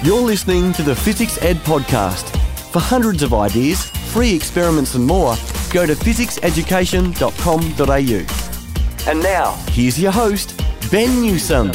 You're listening to the Physics Ed Podcast. For hundreds of ideas, free experiments and more, go to physicseducation.com.au. And now, here's your host, Ben Newsome.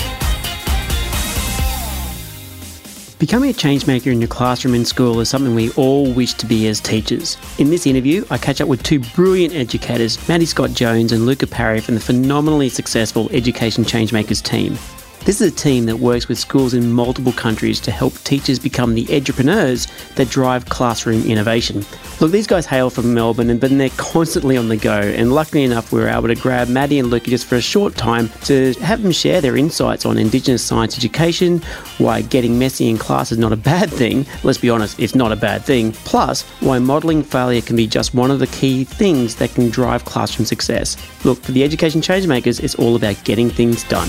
Becoming a changemaker in your classroom and school is something we all wish to be as teachers. In this interview, I catch up with two brilliant educators, Maddie Scott-Jones and Luca Parry from the phenomenally successful Education Changemakers team. This is a team that works with schools in multiple countries to help teachers become the edupreneurs that drive classroom innovation. Look, these guys hail from Melbourne, but they're constantly on the go, and luckily enough we were able to grab Maddie and Luca just for a short time to have them share their insights on Indigenous science education, why getting messy in class is not a bad thing. Let's be honest, it's not a bad thing. Plus, why modelling failure can be just one of the key things that can drive classroom success. Look, for the Education Changemakers, it's all about getting things done.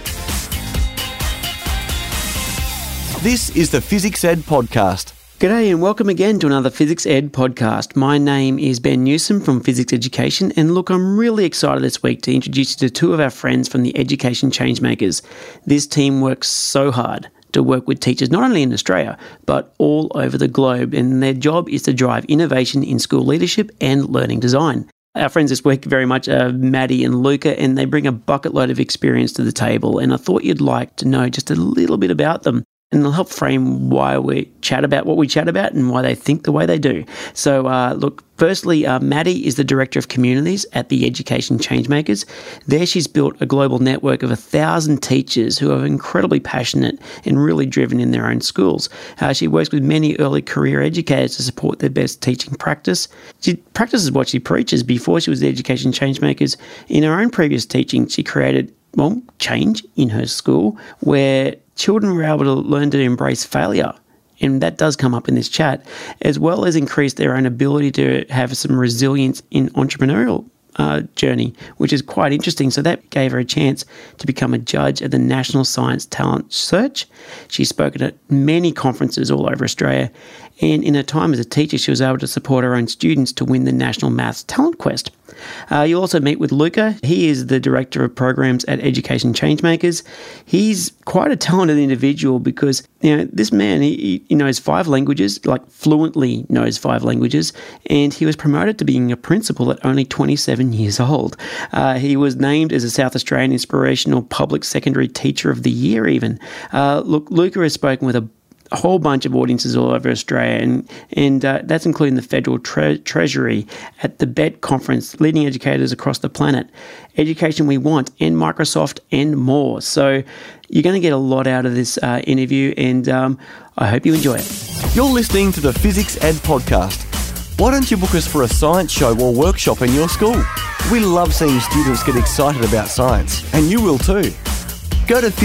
This is the Physics Ed Podcast. G'day and welcome again to another Physics Ed podcast. My name is Ben Newsome from Physics Education, and look, I'm really excited this week to introduce you to two of our friends from the Education Changemakers. This team works so hard to work with teachers not only in Australia, but all over the globe, and their job is to drive innovation in school leadership and learning design. Our friends this week very much are Maddie and Luca, and they bring a bucket load of experience to the table, and I thought you'd like to know just a little bit about them. And they'll help frame why we chat about what we chat about and why they think the way they do. So, look, firstly, Maddie is the Director of Communities at the Education Changemakers. There she's built a global network of 1,000 teachers who are incredibly passionate and really driven in their own schools. She works with many early career educators to support their best teaching practice. She practices what she preaches. Before she was the Education Changemakers, in her own previous teaching, she created, change in her school where children were able to learn to embrace failure, and that does come up in this chat, as well as increase their own ability to have some resilience in entrepreneurial journey, which is quite interesting. So that gave her a chance to become a judge at the National Science Talent Search. She's spoken at many conferences all over Australia, and in her time as a teacher, she was able to support her own students to win the National Maths Talent Quest. You'll also meet with Luca. He is the Director of Programs at Education Changemakers. He's quite a talented individual because, this man, he knows 5 languages, like fluently knows 5 languages, and he was promoted to being a principal at only 27 years old. He was named as a South Australian Inspirational Public Secondary Teacher of the Year even. Look, Luca has spoken with a whole bunch of audiences all over Australia, and that's including the Federal Treasury at the BET conference, leading educators across the planet, Education We Want, and Microsoft, and more. So you're going to get a lot out of this interview, and I hope you enjoy it. You're listening to the Physics Ed Podcast. Why don't you book us for a science show or workshop in your school? We love seeing students get excited about science, and you will too. Go to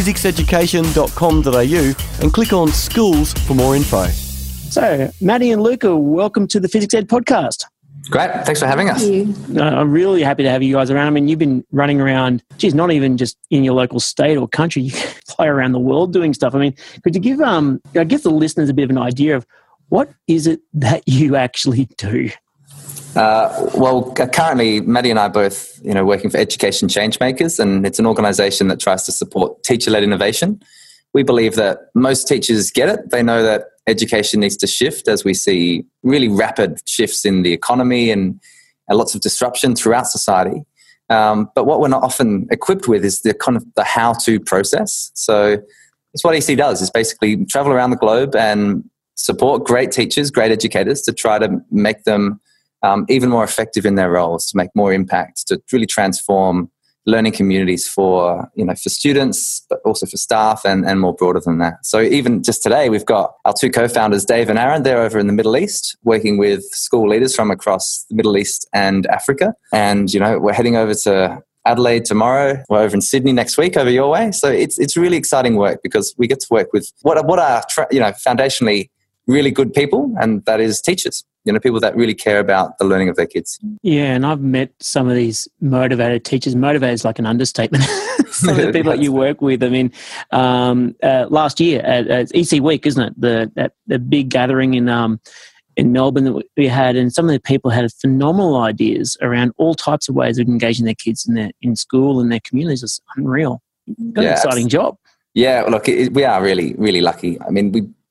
physicseducation.com.au and click on Schools for more info. So, Maddie and Luca, welcome to the Physics Ed Podcast. Great. Thanks for having us. I'm really happy to have you guys around. I mean, you've been running around, not even just in your local state or country, you fly around the world doing stuff. I mean, could you give, the listeners a bit of an idea of what is it that you actually do? Currently, Maddie and I are both, working for Education Changemakers, and it's an organisation that tries to support teacher-led innovation. We believe that most teachers get it. They know that education needs to shift as we see really rapid shifts in the economy and lots of disruption throughout society. But what we're not often equipped with is the kind of the how-to process. So that's what EC does, is basically travel around the globe and support great teachers, great educators to try to make them even more effective in their roles, to make more impact, to really transform learning communities for students, but also for staff and more broader than that. So even just today, we've got our 2 co-founders, Dave and Aaron. They're over in the Middle East, working with school leaders from across the Middle East and Africa. And, we're heading over to Adelaide tomorrow. We're over in Sydney next week, over your way. So it's really exciting work because we get to work with what are foundationally really good people, and that is teachers. People that really care about the learning of their kids. Yeah, and I've met some of these motivated teachers. Motivated is like an understatement. Some of the people that you work with. I mean, last year at EC Week, isn't it? The big gathering in Melbourne that we had, and some of the people had phenomenal ideas around all types of ways of engaging their kids in school and their communities. It's unreal. Got an exciting job. Yeah, look, we are really, really lucky. I mean,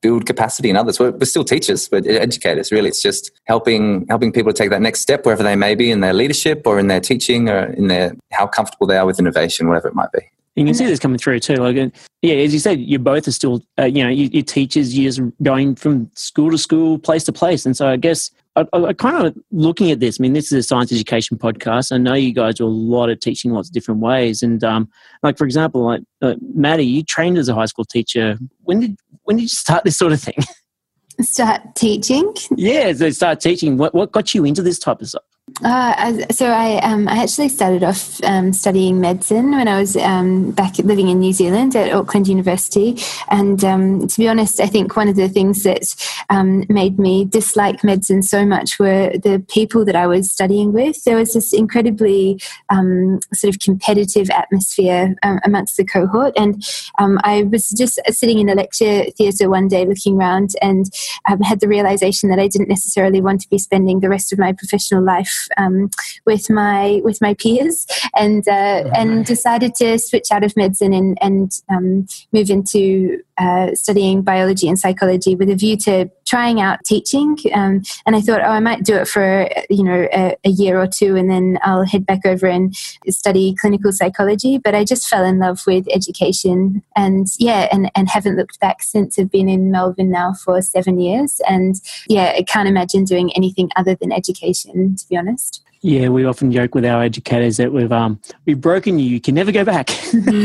build capacity in others. We're still teachers, we're educators, really. It's just helping people to take that next step wherever they may be in their leadership or in their teaching or in their how comfortable they are with innovation, whatever it might be. You can see this coming through too. Like, yeah, as you said, you both are still, you're teachers, you're just going from school to school, place to place. And so I guess I kind of looking at this, I mean, this is a science education podcast. I know you guys do a lot of teaching lots of different ways. And like, for example, like Maddie, you trained as a high school teacher. When did you start this sort of thing? Start teaching? Yeah, so start teaching. What got you into this type of stuff? I actually started off studying medicine when I was back living in New Zealand at Auckland University. And to be honest, I think one of the things that made me dislike medicine so much were the people that I was studying with. There was this incredibly sort of competitive atmosphere amongst the cohort. And I was just sitting in a lecture theatre one day looking around and had the realisation that I didn't necessarily want to be spending the rest of my professional life with my peers, and decided to switch out of medicine and move into studying biology and psychology with a view to trying out teaching. And I thought, I might do it for a year or two, and then I'll head back over and study clinical psychology. But I just fell in love with education, and haven't looked back since. I've been in Melbourne now for 7 years, and I can't imagine doing anything other than education, to be honest. Yeah, we often joke with our educators that we've broken you. You can never go back.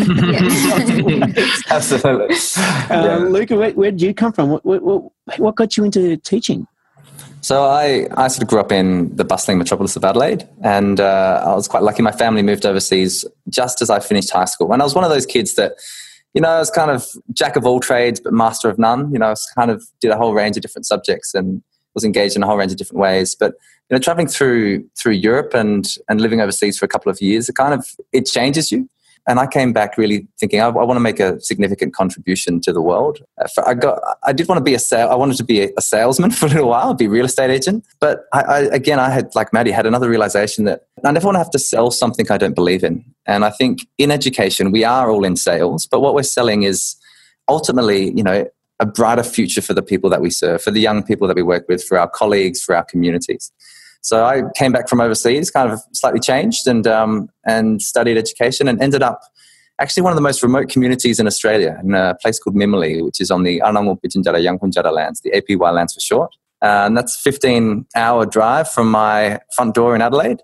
Absolutely. Luca, where did you come from? What got you into teaching? So I sort of grew up in the bustling metropolis of Adelaide, and I was quite lucky. My family moved overseas just as I finished high school. And I was one of those kids that, I was kind of jack of all trades but master of none. I was kind of did a whole range of different subjects and was engaged in a whole range of different ways. But traveling through Europe and living overseas for a couple of years, it changes you. And I came back really thinking I want to make a significant contribution to the world. I wanted to be a salesman for a little while, be a real estate agent. But I had, like Maddie, had another realization that I never want to have to sell something I don't believe in. And I think in education, we are all in sales, but what we're selling is ultimately, a brighter future for the people that we serve, for the young people that we work with, for our colleagues, for our communities. So I came back from overseas, kind of slightly changed, and studied education, and ended up actually one of the most remote communities in Australia, in a place called Mimili, which is on the Anangu Pitjantjatjara Yankunytjatjara lands, the APY lands for short. And that's a 15-hour drive from my front door in Adelaide.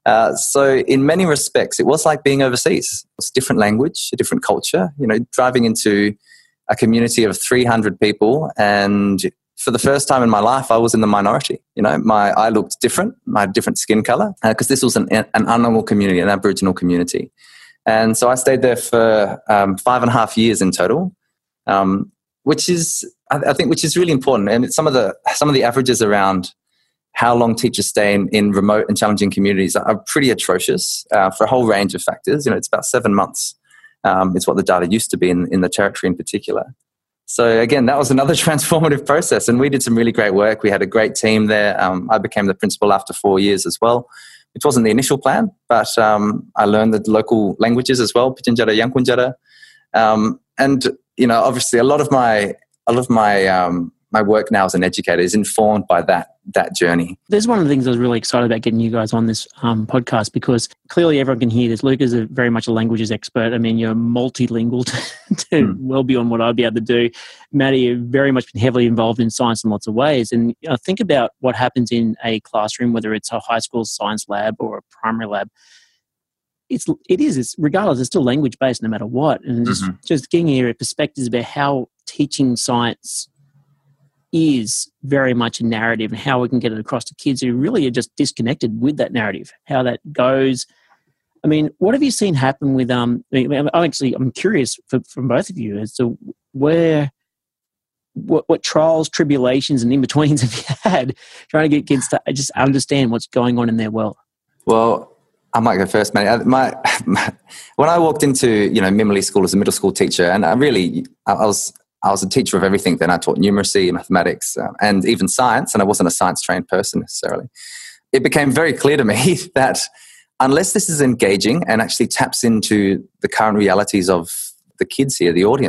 So in many respects, it was like being overseas. It's a different language, a different culture, driving into a community of 300 people, and for the first time in my life, I was in the minority. I looked different, I had different skin color, because this was an Anangu community, an Aboriginal community. And so I stayed there for 5.5 years in total, which is really important. And some of the averages around how long teachers stay in remote and challenging communities are pretty atrocious for a whole range of factors. It's about 7 months. It's what the data used to be in the territory in particular. So again, that was another transformative process, and we did some really great work. We had a great team there. I became the principal after 4 years as well, which wasn't the initial plan, but I learned the local languages as well, Pitjantjatjara, Yankunytjatjara, and obviously a lot of my work now as an educator is informed by that journey. There's one of the things I was really excited about getting you guys on this podcast, because clearly everyone can hear this. Luca's very much a languages expert. I mean, you're multilingual to well beyond what I'd be able to do. Maddie, you've very much been heavily involved in science in lots of ways. And think about what happens in a classroom, whether it's a high school science lab or a primary lab. It's regardless, it's still language based no matter what. And just getting your perspectives about how teaching science is very much a narrative, and how we can get it across to kids who really are just disconnected with that narrative, how that goes. I mean, what have you seen happen with, I'm curious from both of you as to what trials, tribulations and in-betweens have you had trying to get kids to just understand what's going on in their world? Well, I might go first, mate. When I walked into, Mimili School as a middle school teacher, and I was a teacher of everything then. I taught numeracy, mathematics, and even science, and I wasn't a science-trained person necessarily. It became very clear to me that unless this is engaging and actually taps into the current realities of the kids here, the audience,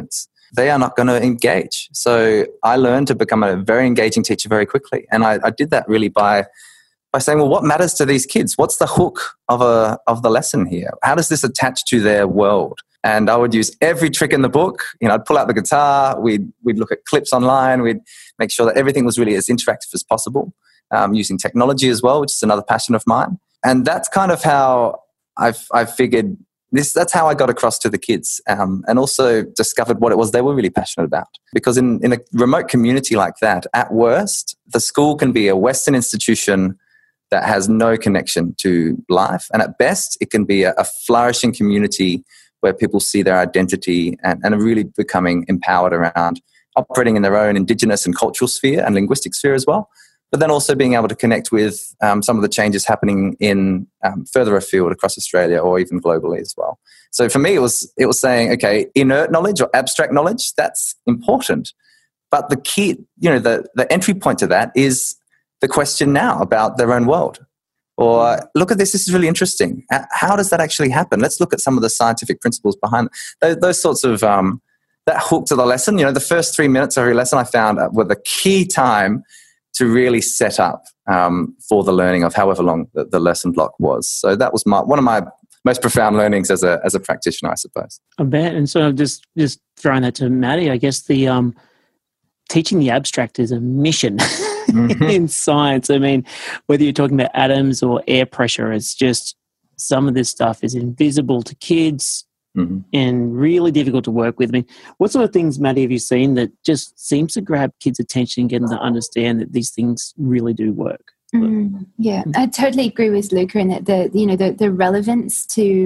they are not going to engage. So I learned to become a very engaging teacher very quickly. And I did that really by saying, well, what matters to these kids? What's the hook of the lesson here? How does this attach to their world? And I would use every trick in the book. I'd pull out the guitar. We'd look at clips online. We'd make sure that everything was really as interactive as possible, using technology as well, which is another passion of mine. And that's kind of how I've figured this. That's how I got across to the kids, and also discovered what it was they were really passionate about. Because in a remote community like that, at worst, the school can be a Western institution that has no connection to life. And at best, it can be a flourishing community where people see their identity and are really becoming empowered around operating in their own Indigenous and cultural sphere and linguistic sphere as well. But then also being able to connect with some of the changes happening in further afield across Australia or even globally as well. So for me, it was saying, okay, inert knowledge or abstract knowledge, that's important. But the key, the entry point to that is the question now about their own world. Or look at this is really interesting. How does that actually happen? Let's look at some of the scientific principles behind those sorts of, that hook to the lesson. The first 3 minutes of every lesson I found were the key time to really set up for the learning of however long the lesson block was. So that was one of my most profound learnings as a practitioner, I suppose. I bet. And so just throwing that to Maddie, I guess the teaching the abstract is a mission. In science. I mean, whether you're talking about atoms or air pressure, it's just some of this stuff is invisible to kids and really difficult to work with. I mean, what sort of things, Maddie, have you seen that just seems to grab kids' attention and get them to understand that these things really do work? Yeah, I totally agree with Luca in that the relevance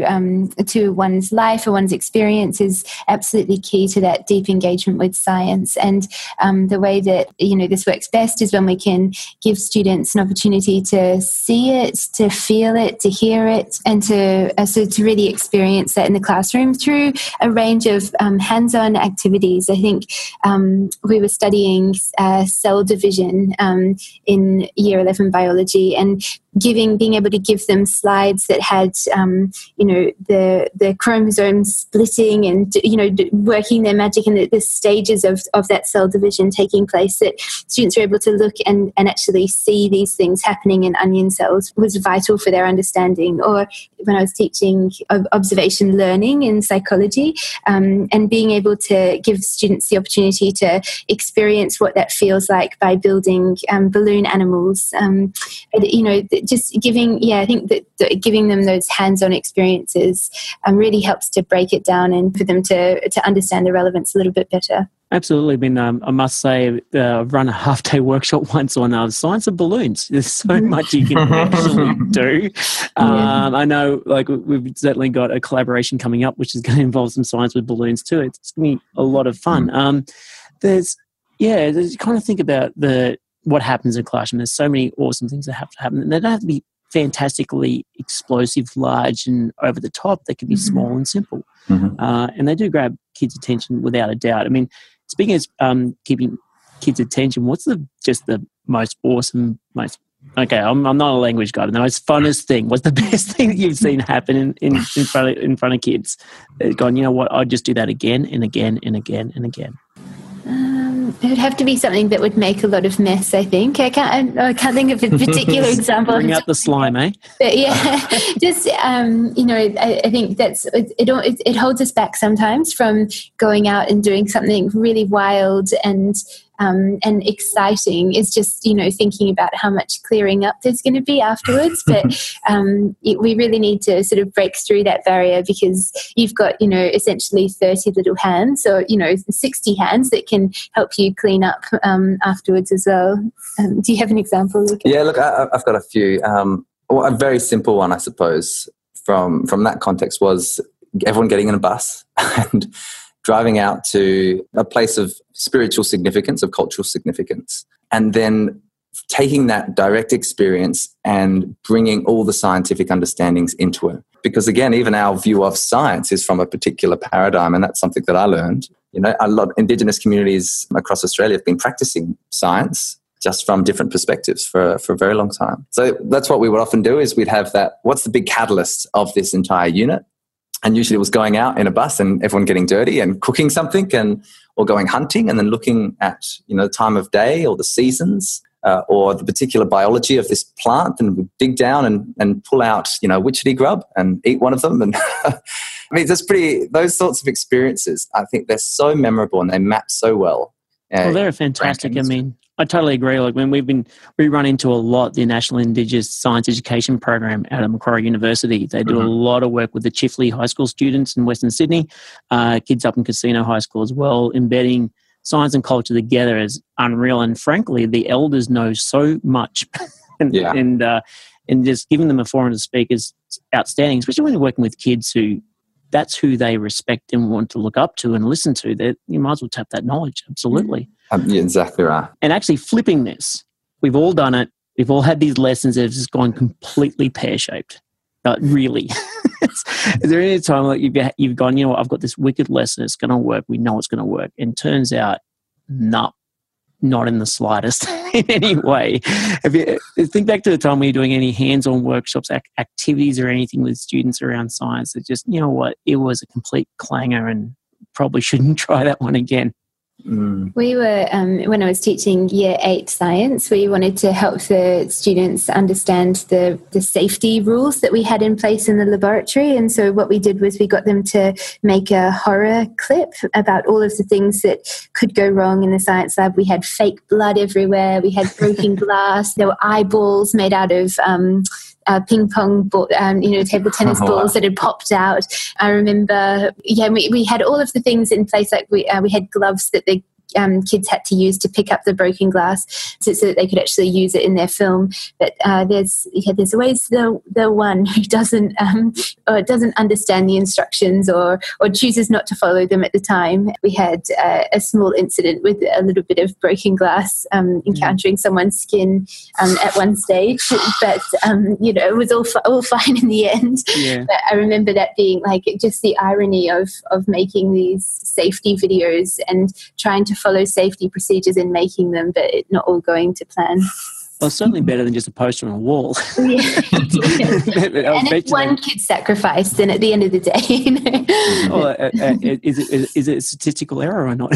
to one's life or one's experience is absolutely key to that deep engagement with science. And the way that this works best is when we can give students an opportunity to see it, to feel it, to hear it, and to really experience that in the classroom through a range of hands-on activities. I think we were studying cell division in Year 11 biology, and being able to give them slides that had the chromosomes splitting and working their magic and the stages of that cell division taking place, that students were able to look and actually see these things happening in onion cells was vital for their understanding. Or when I was teaching observation learning in psychology, and being able to give students the opportunity to experience what that feels like by building balloon animals, just giving, I think that giving them those hands-on experiences really helps to break it down and for them to understand the relevance a little bit better. Absolutely. I must say, I've run a half-day workshop once on science of balloons. There's so much you can actually do. I know, we've certainly got a collaboration coming up, which is going to involve some science with balloons too. It's going to be a lot of fun. There's kind of think about what happens in a classroom. There's so many awesome things that have to happen. They don't have to be fantastically explosive, large, and over the top. They can be small and simple. And they do grab kids' attention without a doubt. I mean, speaking of keeping kids' attention, what's the most awesome, I'm not a language guy, but the most funnest thing, what's the best thing that you've seen happen in front of kids? They've gone, you know what, I'd just do that again and again and again and again. It would have to be something that would make a lot of mess, I think. I can't think of a particular example. Bring out the slime, eh? But yeah, just, I think it holds us back sometimes from going out and doing something really wild and exciting. Is just, thinking about how much clearing up there's going to be afterwards. But we really need to sort of break through that barrier, because you've got, essentially 30 little hands, or, 60 hands that can help you clean up afterwards as well. Do you have an example, Lucas? Yeah, look, I've got a few. A very simple one, I suppose, from that context was everyone getting in a bus and driving out to a place of spiritual significance, of cultural significance, and then taking that direct experience and bringing all the scientific understandings into it. Because again, even our view of science is from a particular paradigm, and that's something that I learned. A lot of Indigenous communities across Australia have been practicing science just from different perspectives for a very long time. So that's what we would often do, is we'd have that, what's the big catalyst of this entire unit? And usually it was going out in a bus and everyone getting dirty and cooking something or going hunting and then looking at, the time of day or the seasons or the particular biology of this plant, and we'd dig down and pull out, witchetty grub and eat one of them. And I mean, those sorts of experiences, I think they're so memorable and they map so well. Well, they're fantastic. I mean, I totally agree. Like when we run into a lot the National Indigenous Science Education Program out of Macquarie University. They do a lot of work with the Chifley High School students in Western Sydney, kids up in Casino High School as well, embedding science and culture together is unreal. And frankly, the elders know so much, and just giving them a forum to speak is outstanding, especially when you're working with kids that's who they respect and want to look up to and listen to. That you might as well tap that knowledge. Absolutely. You're exactly right. And actually flipping this, we've all done it. We've all had these lessons that have just gone completely pear-shaped. Really. Is there any time like you've gone, I've got this wicked lesson, it's going to work, we know it's going to work, and turns out, not in the slightest in any way. Think back to the time when you're doing any hands-on workshops, activities or anything with students around science that just, it was a complete clanger and probably shouldn't try that one again. We were, when I was teaching Year 8 science, we wanted to help the students understand the safety rules that we had in place in the laboratory. And so what we did was we got them to make a horror clip about all of the things that could go wrong in the science lab. We had fake blood everywhere. We had broken glass. There were eyeballs made out of ping pong ball, table tennis balls that had popped out. I remember, we had all of the things in place. Like we had gloves that the kids had to use to pick up the broken glass so that they could actually use it in their film. But there's always the one who doesn't understand the instructions or chooses not to follow them at the time. We had a small incident with a little bit of broken glass encountering someone's skin at one stage, but it was all fine in the end. Yeah. But I remember that being like just the irony of making these safety videos and trying to follow safety procedures in making them, but it not all going to plan. Well, it's certainly better than just a poster on a wall. Yeah. And if one kid sacrificed, then at the end of the day, is it a statistical error or not?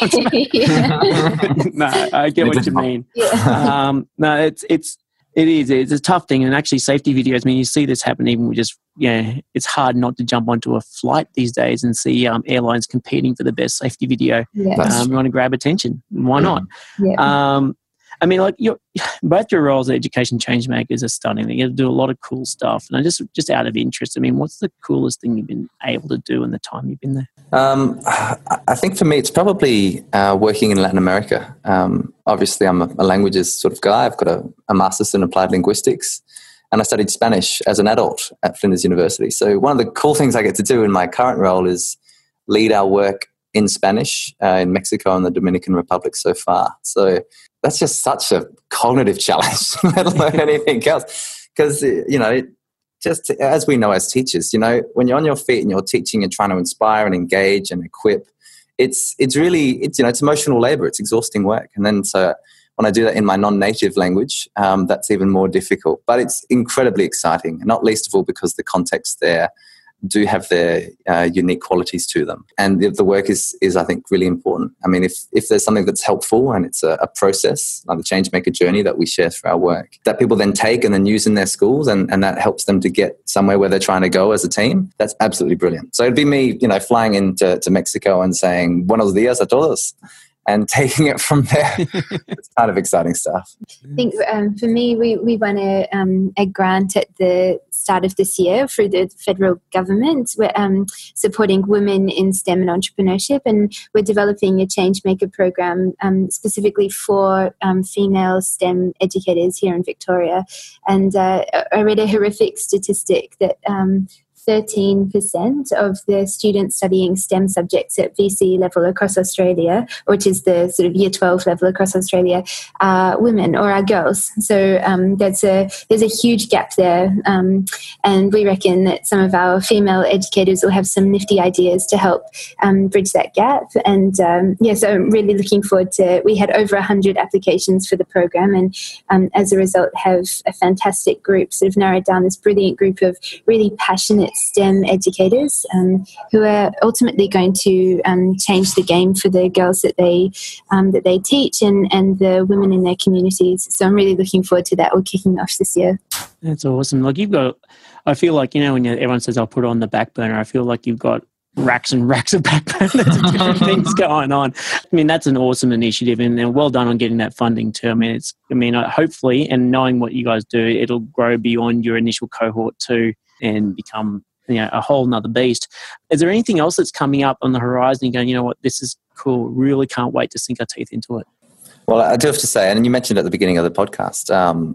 No, I get what you mean. Yeah. No, it's a tough thing, and actually safety videos, I mean, you see this happen even with just, it's hard not to jump onto a flight these days and see airlines competing for the best safety video. Yeah. You want to grab attention. Why not? Yeah. I mean, like both your roles as education change makers are stunning. You have to do a lot of cool stuff. And just out of interest, I mean, what's the coolest thing you've been able to do in the time you've been there? I think for me, it's probably working in Latin America. Obviously, I'm a languages sort of guy. I've got a master's in applied linguistics, and I studied Spanish as an adult at Flinders University. So one of the cool things I get to do in my current role is lead our work in Spanish in Mexico and the Dominican Republic so far. So that's just such a cognitive challenge, let alone anything else. Because, just as we know as teachers, when you're on your feet and you're teaching and trying to inspire and engage and equip, it's really emotional labor. It's exhausting work. And then so when I do that in my non-native language, that's even more difficult. But it's incredibly exciting, not least of all because the context there do have their unique qualities to them. And the work is I think, really important. I mean, if there's something that's helpful and it's a process, like the Changemaker journey that we share through our work, that people then take and then use in their schools and that helps them to get somewhere where they're trying to go as a team, that's absolutely brilliant. So it'd be me, flying into Mexico and saying, buenos dias a todos, and taking it from there. It's kind of exciting stuff. I think for me, we won a grant at the start of this year through the federal government. We're supporting women in STEM and entrepreneurship, and we're developing a Changemaker program specifically for female STEM educators here in Victoria. And I read a horrific statistic that 13% of the students studying STEM subjects at VC level across Australia, which is the sort of year 12 level across Australia, are women or are girls. So there's a huge gap there. And we reckon that some of our female educators will have some nifty ideas to help bridge that gap. And so I'm really looking forward to, we had over 100 applications for the program, and as a result have a fantastic group, sort of narrowed down this brilliant group of really passionate STEM educators who are ultimately going to change the game for the girls that they teach and the women in their communities. So I'm really looking forward to that all kicking off this year. That's awesome. Like I feel like, when everyone says I'll put it on the back burner, I feel like you've got racks and racks of back burners of different things going on. I mean, that's an awesome initiative, and well done on getting that funding too. I mean, hopefully, and knowing what you guys do, it'll grow beyond your initial cohort too and become a whole nother beast. Is there anything else that's coming up on the horizon? You're going, this is cool. Really can't wait to sink our teeth into it. Well, I do have to say, and you mentioned at the beginning of the podcast,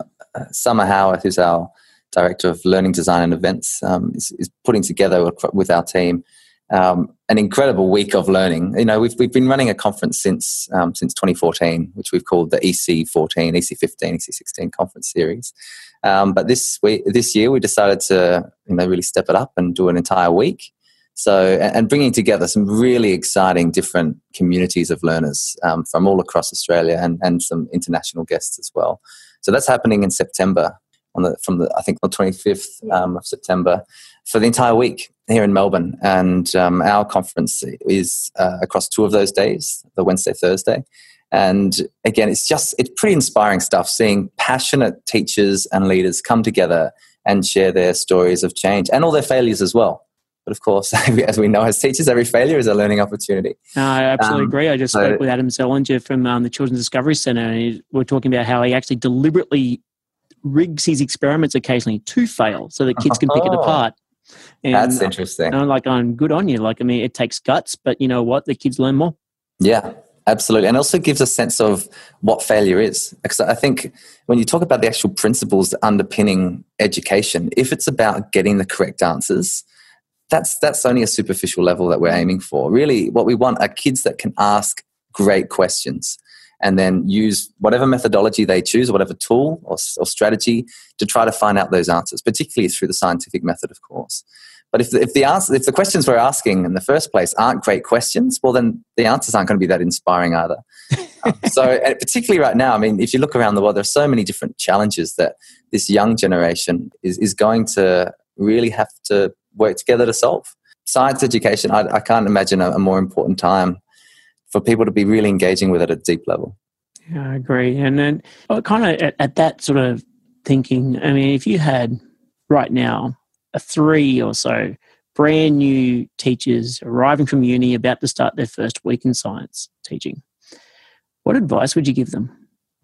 Summer Howarth, who's our Director of Learning Design and Events, is putting together with our team an incredible week of learning. We've been running a conference since 2014, which we've called the EC14, EC15, EC16 conference series. But this year we decided to really step it up and do an entire week. So, and bringing together some really exciting different communities of learners from all across Australia and some international guests as well. So that's happening in September from the 25th of September for the entire week here in Melbourne. And our conference is across 2 of those days, the Wednesday, Thursday. And again, it's pretty inspiring stuff, seeing passionate teachers and leaders come together and share their stories of change and all their failures as well. But of course, as we know as teachers, every failure is a learning opportunity. I absolutely agree. I just spoke with Adam Selinger from the Children's Discovery Centre, and we're talking about how he actually deliberately rigs his experiments occasionally to fail so that kids can pick it apart. And that's interesting. I'm good on you. It takes guts, but you know what? The kids learn more. Yeah, absolutely. And also gives a sense of what failure is. Because I think when you talk about the actual principles underpinning education, if it's about getting the correct answers, that's only a superficial level that we're aiming for. Really, what we want are kids that can ask great questions and then use whatever methodology they choose, whatever tool or strategy to try to find out those answers, particularly through the scientific method, of course. But if the questions we're asking in the first place aren't great questions, well, then the answers aren't going to be that inspiring either. So particularly right now, I mean, if you look around the world, there are so many different challenges that this young generation is going to really have to work together to solve. Science education, I can't imagine a more important time for people to be really engaging with it at a deep level. Yeah, I agree. And then kind of at that sort of thinking, I mean, if you had right now 3 or so brand new teachers arriving from uni about to start their first week in science teaching, what advice would you give them?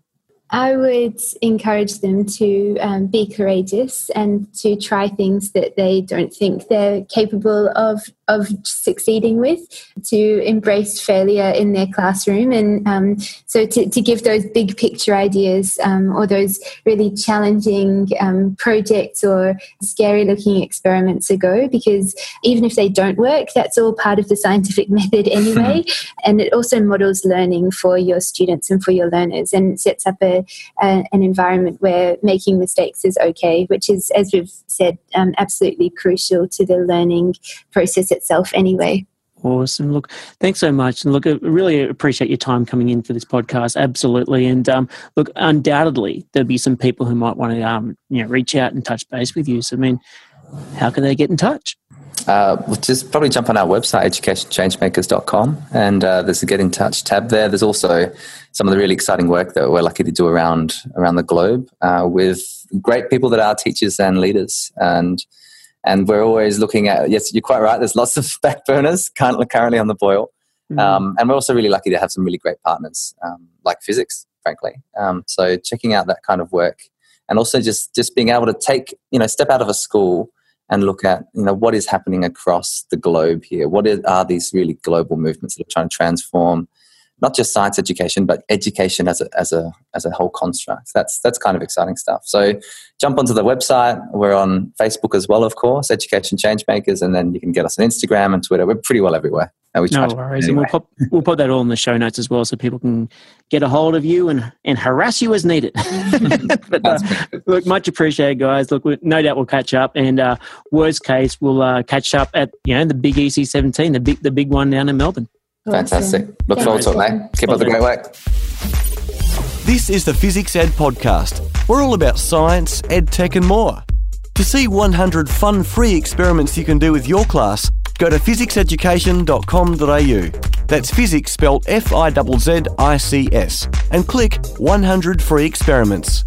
I would encourage them to be courageous and to try things that they don't think they're capable of succeeding with, to embrace failure in their classroom, and so to give those big picture ideas or those really challenging projects or scary looking experiments a go, because even if they don't work, that's all part of the scientific method anyway. And it also models learning for your students and for your learners, and sets up an environment where making mistakes is okay, which is, as we've said, absolutely crucial to the learning process itself anyway. Awesome. Look, thanks so much. And look, I really appreciate your time coming in for this podcast. Absolutely. And look, undoubtedly, there'll be some people who might want to reach out and touch base with you. So, I mean, how can they get in touch? Just probably jump on our website, educationchangemakers.com, and there's a Get in Touch tab there. There's also some of the really exciting work that we're lucky to do around the globe with great people that are teachers and leaders. And we're always looking at, yes, you're quite right, there's lots of back burners currently on the boil. And we're also really lucky to have some really great partners like physics, frankly. So checking out that kind of work, and also just being able to step out of a school and look at, what is happening across the globe here. What are these really global movements that are trying to transform not just science education, but education as a whole construct. That's kind of exciting stuff. So jump onto the website. We're on Facebook as well, of course, Education Changemakers, and then you can get us on Instagram and Twitter. We're pretty well everywhere. No worries. Anyway. And we'll put that all in the show notes as well, so people can get a hold of you and harass you as needed. But look, much appreciated, guys. Look, no doubt we'll catch up, and worst case, we'll catch up at the big EC17, the big one down in Melbourne. Fantastic. Look forward to it, mate. Keep up the great work. This is the Physics Ed Podcast. We're all about science, ed tech and more. To see 100 fun free experiments you can do with your class, go to physicseducation.com.au. That's physics spelled F-I-Z-Z-I-C-S and click 100 free experiments.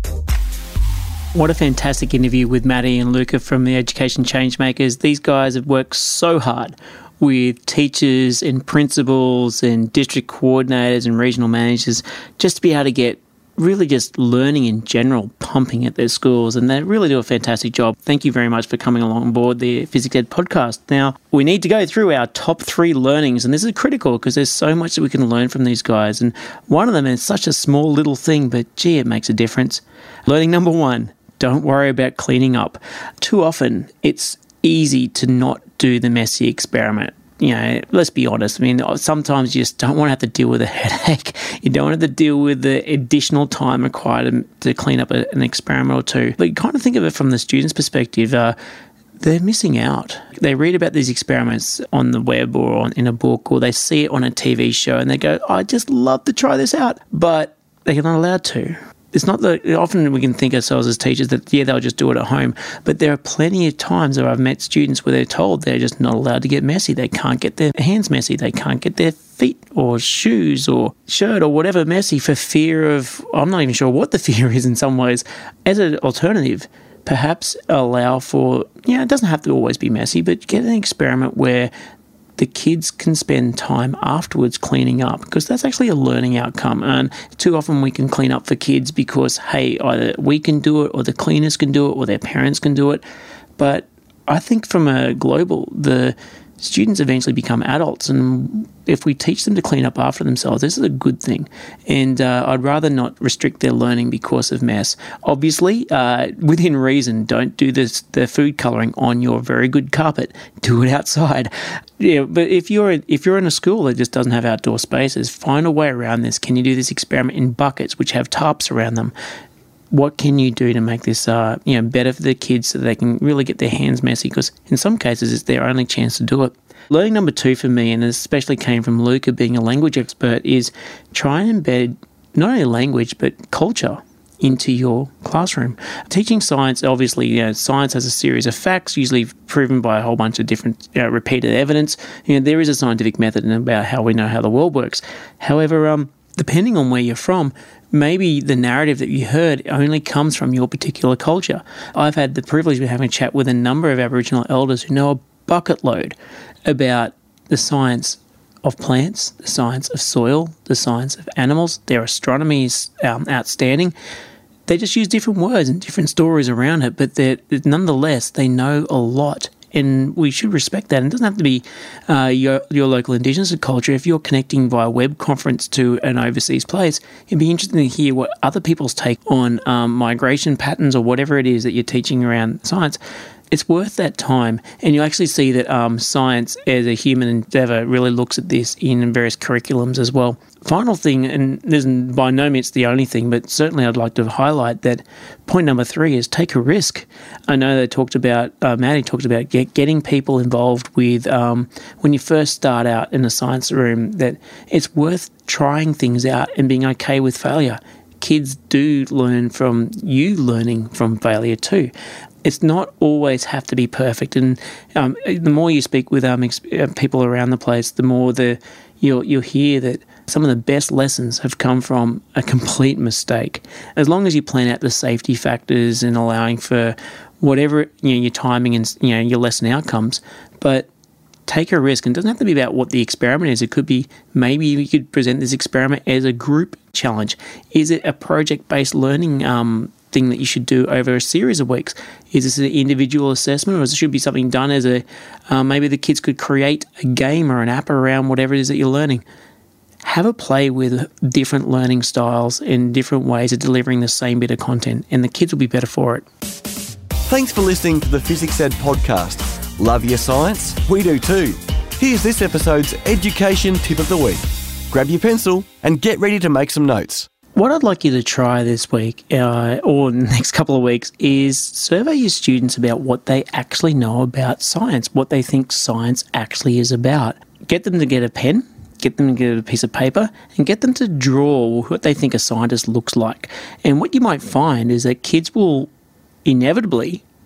What a fantastic interview with Maddie and Luca from the Education Changemakers. These guys have worked so hard with teachers and principals and district coordinators and regional managers just to be able to get really just learning in general pumping at their schools, and they really do a fantastic job. Thank you very much for coming along board the Physics Ed podcast. Now, we need to go through our top 3 learnings, and this is critical because there's so much that we can learn from these guys, and one of them is such a small little thing, but gee, it makes a difference. Learning number 1, don't worry about cleaning up. Too often, it's easy to not do the messy experiment. You know, let's be honest. I mean, sometimes you just don't want to have to deal with a headache. You don't want to have to deal with the additional time required to clean up an experiment or two. But you kind of think of it from the student's perspective. They're missing out. They read about these experiments on the web or in a book, or they see it on a TV show and they go, I'd just love to try this out. But they're not allowed to. It's not that often we can think ourselves as teachers that, yeah, they'll just do it at home. But there are plenty of times where I've met students where they're told they're just not allowed to get messy. They can't get their hands messy. They can't get their feet or shoes or shirt or whatever messy for fear of, I'm not even sure what the fear is in some ways. As an alternative, perhaps allow for, it doesn't have to always be messy, but get an experiment where the kids can spend time afterwards cleaning up, because that's actually a learning outcome. And too often we can clean up for kids because, hey, either we can do it or the cleaners can do it or their parents can do it. But I think from a global, the students eventually become adults, and if we teach them to clean up after themselves, this is a good thing. And I'd rather not restrict their learning because of mess. Obviously, within reason, don't do the food colouring on your very good carpet. Do it outside. Yeah, but if you're in a school that just doesn't have outdoor spaces, find a way around this. Can you do this experiment in buckets which have tarps around them? What can you do to make this better for the kids so they can really get their hands messy? Because in some cases, it's their only chance to do it. Learning number 2 for me, and especially came from Luca being a language expert, is try and embed not only language but culture into your classroom. Teaching science, obviously, science has a series of facts, usually proven by a whole bunch of different repeated evidence. There is a scientific method about how we know how the world works. However, depending on where you're from, maybe the narrative that you heard only comes from your particular culture. I've had the privilege of having a chat with a number of Aboriginal elders who know a bucket load about the science of plants, the science of soil, the science of animals. Their astronomy is outstanding. They just use different words and different stories around it, but nonetheless, they know a lot. And we should respect that. And it doesn't have to be your local Indigenous culture. If you're connecting via web conference to an overseas place, it'd be interesting to hear what other people's take on migration patterns or whatever it is that you're teaching around science. It's worth that time, and you'll actually see that science as a human endeavour really looks at this in various curriculums as well. Final thing, and this is by no means the only thing, but certainly I'd like to highlight that point number 3 is take a risk. I know they talked about, Maddie talked about getting people involved with, when you first start out in a science room, that it's worth trying things out and being okay with failure. Kids do learn from you learning from failure too. It's not always have to be perfect, and the more you speak with people around the place, the more you'll hear that some of the best lessons have come from a complete mistake. As long as you plan out the safety factors and allowing for whatever your timing and your lesson outcomes, but take a risk. And it doesn't have to be about what the experiment is. It could be maybe you could present this experiment as a group challenge. Is it a project-based learning thing that you should do over a series of weeks? Is this an individual assessment, or should it be something done as maybe the kids could create a game or an app around whatever it is that you're learning? Have a play with different learning styles and different ways of delivering the same bit of content, and the kids will be better for it. Thanks for listening to the Physics Ed podcast. Love your science? We do too. Here's this episode's education tip of the week. Grab your pencil and get ready to make some notes. What I'd like you to try this week or the next couple of weeks is survey your students about what they actually know about science, what they think science actually is about. Get them to get a pen, get them to get a piece of paper, and get them to draw what they think a scientist looks like. And what you might find is that kids will inevitably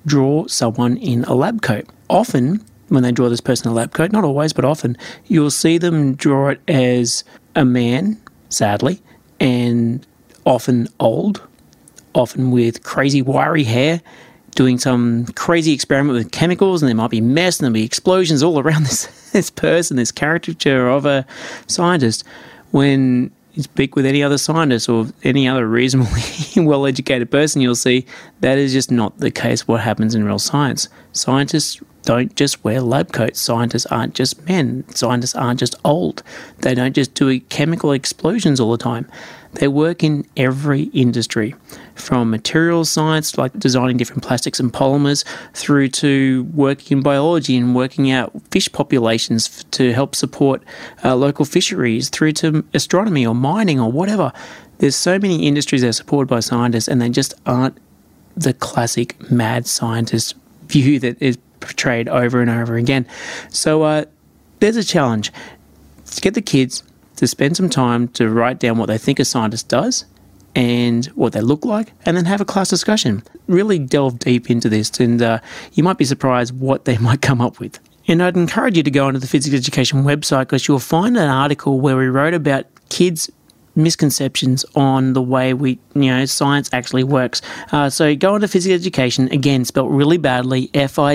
draw someone in a lab coat. Often, when they draw this person in a lab coat, not always, but often, you'll see them draw it as a man, sadly, and often old, often with crazy wiry hair, doing some crazy experiment with chemicals, and there might be mess and there'll be explosions all around this person, this caricature of a scientist. When you speak with any other scientist or any other reasonably well-educated person, you'll see that is just not the case what happens in real science. Scientists don't just wear lab coats. Scientists aren't just men. Scientists aren't just old. They don't just do chemical explosions all the time. They work in every industry, from materials science, like designing different plastics and polymers, through to working in biology and working out fish populations to help support local fisheries, through to astronomy or mining or whatever. There's so many industries that are supported by scientists, and they just aren't the classic mad scientist view that is portrayed over and over again. So there's a challenge. Let's get the kids to spend some time to write down what they think a scientist does and what they look like, and then have a class discussion. Really delve deep into this, and you might be surprised what they might come up with. And I'd encourage you to go onto the Physics Education website, because you'll find an article where we wrote about kids' misconceptions on the way science actually works. So go onto Physics Education, again spelled really badly,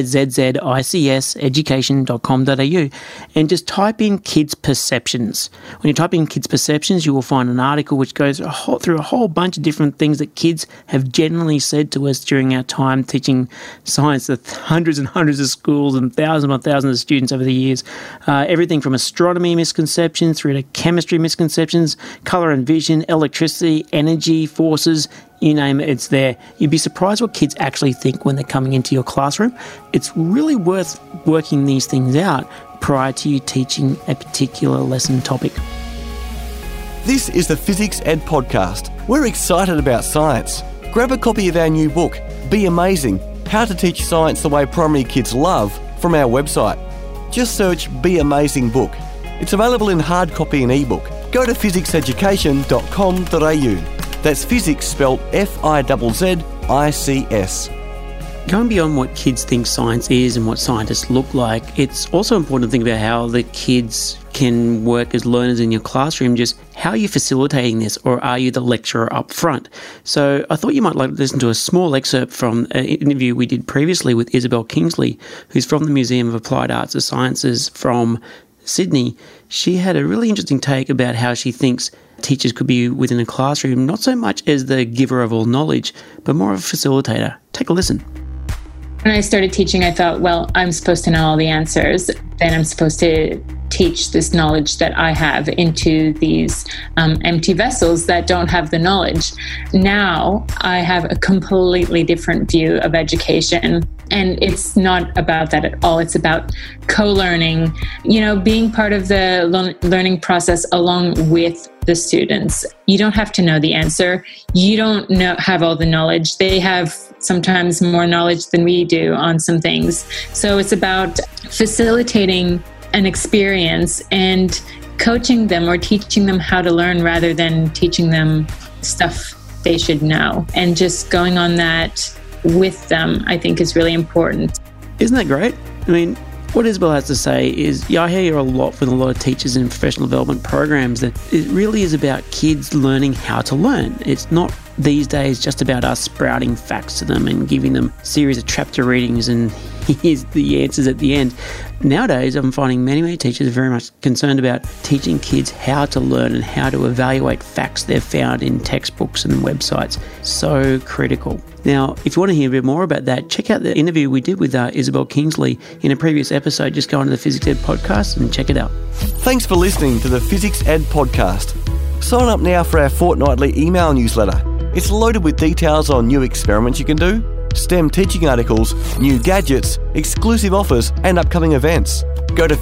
FIZZICS education.com.au, and just type in kids perceptions. When you type in kids perceptions, you will find an article which goes through a whole bunch of different things that kids have generally said to us during our time teaching science at hundreds and hundreds of schools and thousands and thousands of students over the years. Everything from astronomy misconceptions through to chemistry misconceptions, colour and vision, electricity, energy, forces, you name it, it's there. You'd be surprised what kids actually think when they're coming into your classroom. It's really worth working these things out prior to you teaching a particular lesson topic. This is the Physics Ed Podcast. We're excited about science. Grab a copy of our new book, Be Amazing, How to Teach Science the Way Primary Kids Love, from our website. Just search Be Amazing Book. It's available in hard copy and ebook. Go to physicseducation.com.au. That's physics spelled FIZZICS. Going beyond what kids think science is and what scientists look like, it's also important to think about how the kids can work as learners in your classroom. Just how are you facilitating this, or are you the lecturer up front? So I thought you might like to listen to a small excerpt from an interview we did previously with Isabel Kingsley, who's from the Museum of Applied Arts and Sciences from Sydney. She had a really interesting take about how she thinks teachers could be within a classroom, not so much as the giver of all knowledge, but more of a facilitator. Take a listen. When I started teaching, I thought, well, I'm supposed to know all the answers. Then I'm supposed to teach this knowledge that I have into these empty vessels that don't have the knowledge. Now I have a completely different view of education. And it's not about that at all. It's about co-learning, being part of the learning process along with the students. You don't have to know the answer. You don't have all the knowledge. They have sometimes more knowledge than we do on some things. So it's about facilitating an experience and coaching them or teaching them how to learn rather than teaching them stuff they should know. And just going on that with them, I think, is really important. Isn't that great? I mean, what Isabel has to say is, I hear a lot from a lot of teachers in professional development programs that it really is about kids learning how to learn. It's not these days just about us sprouting facts to them and giving them a series of chapter readings and here's the answers at the end. Nowadays, I'm finding many teachers are very much concerned about teaching kids how to learn and how to evaluate facts they've found in textbooks and websites. So critical. Now, if you want to hear a bit more about that, check out the interview we did with Isabel Kingsley in a previous episode. Just go onto the Physics Ed podcast and check it out. Thanks for listening to the Physics Ed Podcast. Sign up now for our fortnightly email newsletter. It's loaded with details on new experiments you can do, STEM teaching articles, new gadgets, exclusive offers and upcoming events. Go to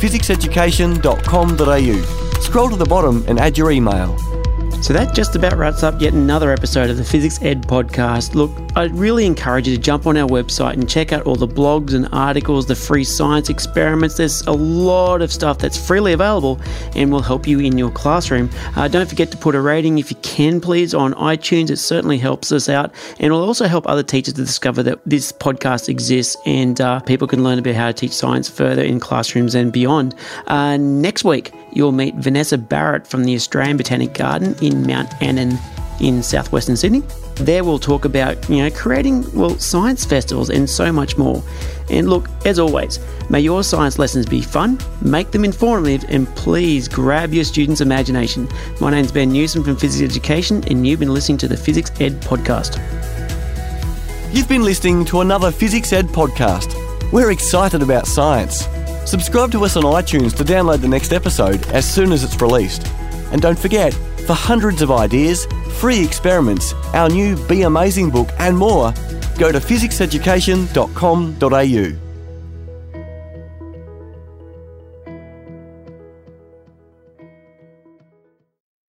physicseducation.com.au. Scroll to the bottom and add your email. So that just about wraps up yet another episode of the Physics Ed Podcast. Look, I'd really encourage you to jump on our website and check out all the blogs and articles, the free science experiments. There's a lot of stuff that's freely available and will help you in your classroom. Don't forget to put a rating if you can, please, on iTunes. It certainly helps us out, and will also help other teachers to discover that this podcast exists and people can learn about how to teach science further in classrooms and beyond. Next week, you'll meet Vanessa Barrett from the Australian Botanic Garden in Mount Annan in southwestern Sydney. There we'll talk about, creating, science festivals and so much more. And look, as always, may your science lessons be fun, make them informative, and please grab your students' imagination. My name's Ben Newsom from Physics Education, and you've been listening to the Physics Ed Podcast. You've been listening to another Physics Ed Podcast. We're excited about science. Subscribe to us on iTunes to download the next episode as soon as it's released. And don't forget, for hundreds of ideas, free experiments, our new Be Amazing book and more, go to physicseducation.com.au.